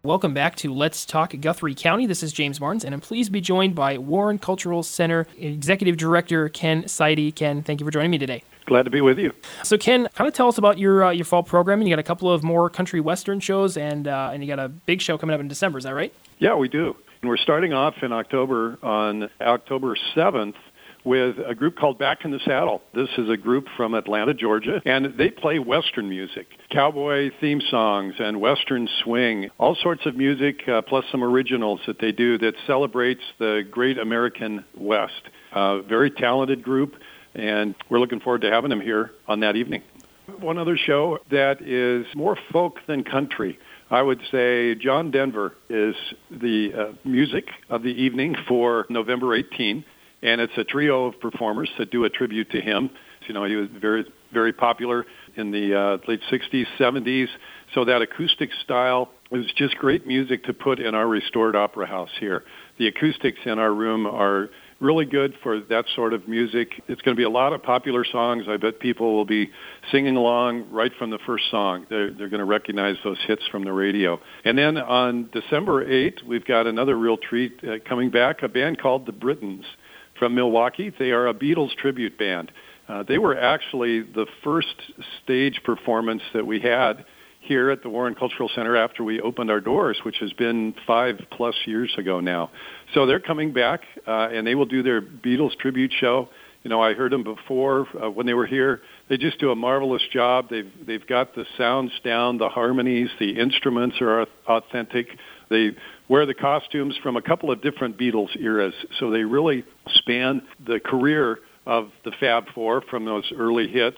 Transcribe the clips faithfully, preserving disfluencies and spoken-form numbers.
Welcome back to Let's Talk Guthrie County. This is James Martins, and I'm pleased to be joined by Warren Cultural Center Executive Director Ken Seide. Ken, thank you for joining me today. Glad to be with you. So, Ken, kind of tell us about your uh, your fall programming. You got a couple of more country western shows, and uh, and you got a big show coming up in December. Is that right? Yeah, we do. And we're starting off in October on October seventh with a group called Back in the Saddle. This is a group from Atlanta, Georgia, and they play Western music, cowboy theme songs and Western swing, all sorts of music, uh, plus some originals that they do that celebrates the great American West. Uh, very talented group, and we're looking forward to having them here on that evening. One other show that is more folk than country. I would say John Denver is the uh, music of the evening for November eighteenth. And it's a trio of performers that do a tribute to him. You know, he was very, very popular in the uh, late sixties, seventies. So that acoustic style was just great music to put in our restored opera house here. The acoustics in our room are really good for that sort of music. It's going to be a lot of popular songs. I bet people will be singing along right from the first song. They're, they're going to recognize those hits from the radio. And then on December eighth, we've got another real treat uh, coming back, a band called the Britons from Milwaukee. They are a Beatles tribute band. Uh, they were actually the first stage performance that we had here at the Warren Cultural Center after we opened our doors, which has been five plus years ago now. So they're coming back, uh, and they will do their Beatles tribute show. You know, I heard them before uh, when they were here. They just do a marvelous job. They've they've got the sounds down, the harmonies, the instruments are authentic. They wear the costumes from a couple of different Beatles eras, so they really span the career of the Fab Four from those early hits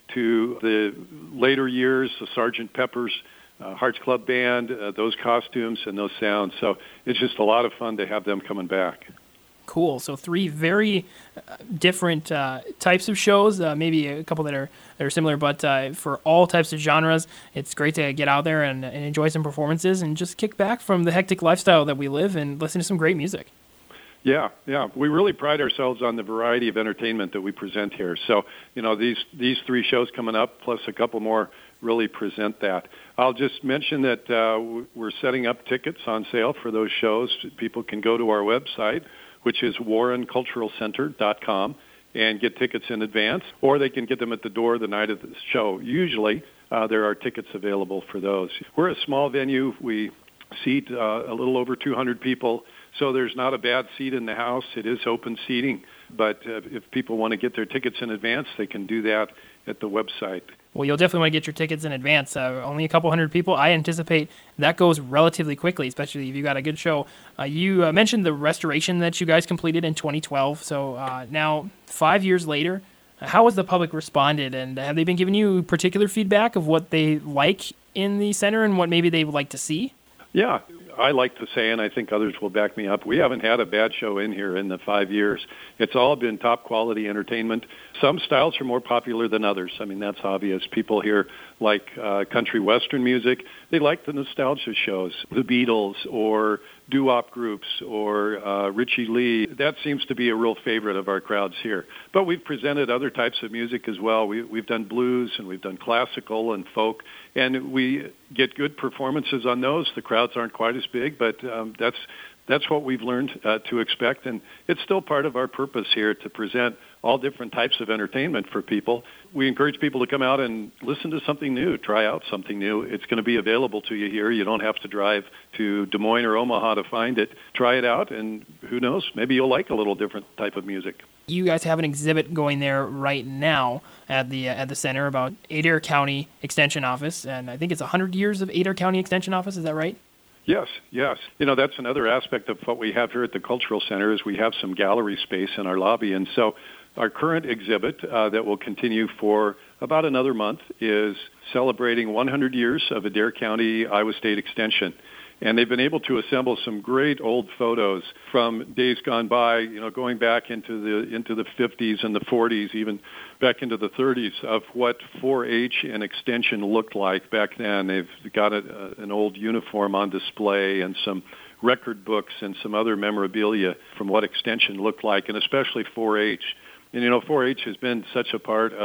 to the later years, the Sergeant Pepper's uh, Hearts Club Band, uh, those costumes and those sounds. So it's just a lot of fun to have them coming back. Cool. So three very uh, different uh, types of shows, uh, maybe a couple that are that are similar, but uh, for all types of genres. It's great to get out there and, and enjoy some performances and just kick back from the hectic lifestyle that we live and listen to some great music. Yeah, yeah. We really pride ourselves on the variety of entertainment that we present here. So, you know, these these three shows coming up, plus a couple more, really present that. I'll just mention that uh, we're setting up tickets on sale for those shows. People can go to our website, which is warren cultural center dot com, and get tickets in advance, or they can get them at the door the night of the show. Usually, uh, there are tickets available for those. We're a small venue. We seat uh, a little over two hundred people, so there's not a bad seat in the house. It is open seating, but uh, if people want to get their tickets in advance, they can do that at the website. Well, you'll definitely want to get your tickets in advance. Uh, only a couple hundred people. I anticipate that goes relatively quickly, especially if you got a good show. Uh, you uh, mentioned the restoration that you guys completed in twenty twelve. So uh, now, five years later, how has the public responded? And have they been giving you particular feedback of what they like in the center and what maybe they would like to see? Yeah, I like to say, and I think others will back me up, we haven't had a bad show in here in the five years. It's all been top-quality entertainment. Some styles are more popular than others. I mean, that's obvious. People here like uh, country western music. They like the nostalgia shows, the Beatles or doo-wop groups or uh, Richie Lee. That seems to be a real favorite of our crowds here. But we've presented other types of music as well. We, we've done blues and we've done classical and folk, and we get good performances on those. The crowds aren't quite as big, but um, that's that's what we've learned uh, to expect, and it's still part of our purpose here to present all different types of entertainment for people. We encourage people to come out and listen to something new, try out something new. It's going to be available to you here. You don't have to drive to Des Moines or Omaha to find it. Try it out, and who knows, maybe you'll like a little different type of music. You guys have an exhibit going there right now at the uh, at the center about Adair County Extension Office, and I think it's one hundred years of Adair County Extension Office. Is that right? Yes, yes. You know, that's another aspect of what we have here at the Cultural Center is we have some gallery space in our lobby. And so our current exhibit uh, that will continue for about another month is celebrating one hundred years of Adair County Iowa State Extension. And they've been able to assemble some great old photos from days gone by, you know, going back into the into the fifties and the forties, even back into the thirties, of what four H and Extension looked like back then. They've got a, an old uniform on display and some record books and some other memorabilia from what Extension looked like, and especially four H. And, you know, four H has been such a part of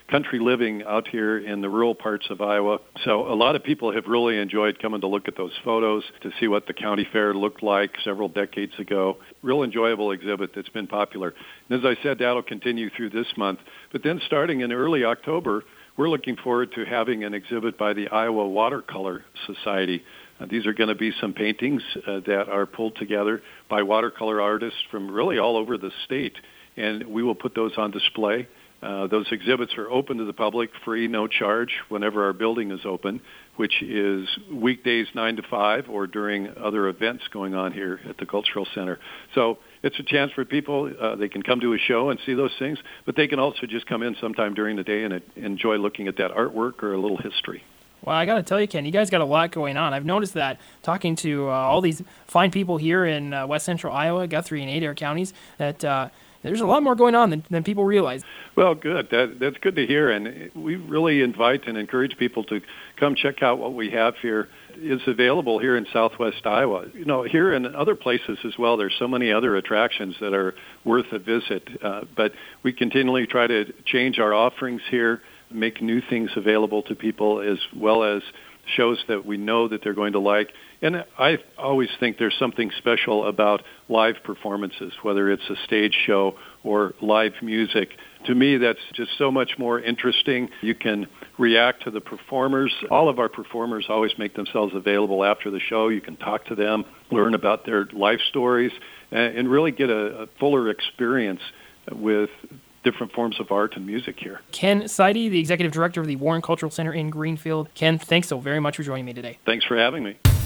country living out here in the rural parts of Iowa. So a lot of people have really enjoyed coming to look at those photos, to see what the county fair looked like several decades ago. Real enjoyable exhibit that's been popular. And as I said, that'll continue through this month. But then starting in early October, we're looking forward to having an exhibit by the Iowa Watercolor Society. Uh, these are going to be some paintings uh, that are pulled together by watercolor artists from really all over the state, and we will put those on display. Uh, those exhibits are open to the public, free, no charge, whenever our building is open, which is weekdays nine to five or during other events going on here at the Cultural Center. So it's a chance for people. Uh, they can come to a show and see those things, but they can also just come in sometime during the day and uh, enjoy looking at that artwork or a little history. Well, I got to tell you, Ken, you guys got a lot going on. I've noticed that talking to uh, all these fine people here in uh, west central Iowa, Guthrie and Adair counties, that uh, there's a lot more going on than, than people realize. Well, good. That, that's good to hear. And we really invite and encourage people to come check out what we have here. It's available here in southwest Iowa. You know, here and other places as well, there's so many other attractions that are worth a visit. Uh, but we continually try to change our offerings here, make new things available to people, as well as shows that we know that they're going to like. And I always think there's something special about live performances, whether it's a stage show or live music. To me, that's just so much more interesting. You can react to the performers. All of our performers always make themselves available after the show. You can talk to them, learn about their life stories, and really get a, a fuller experience with different forms of art and music here. Ken Seide, the Executive Director of the Warren Cultural Center in Greenfield. Ken, thanks so very much for joining me today. Thanks for having me.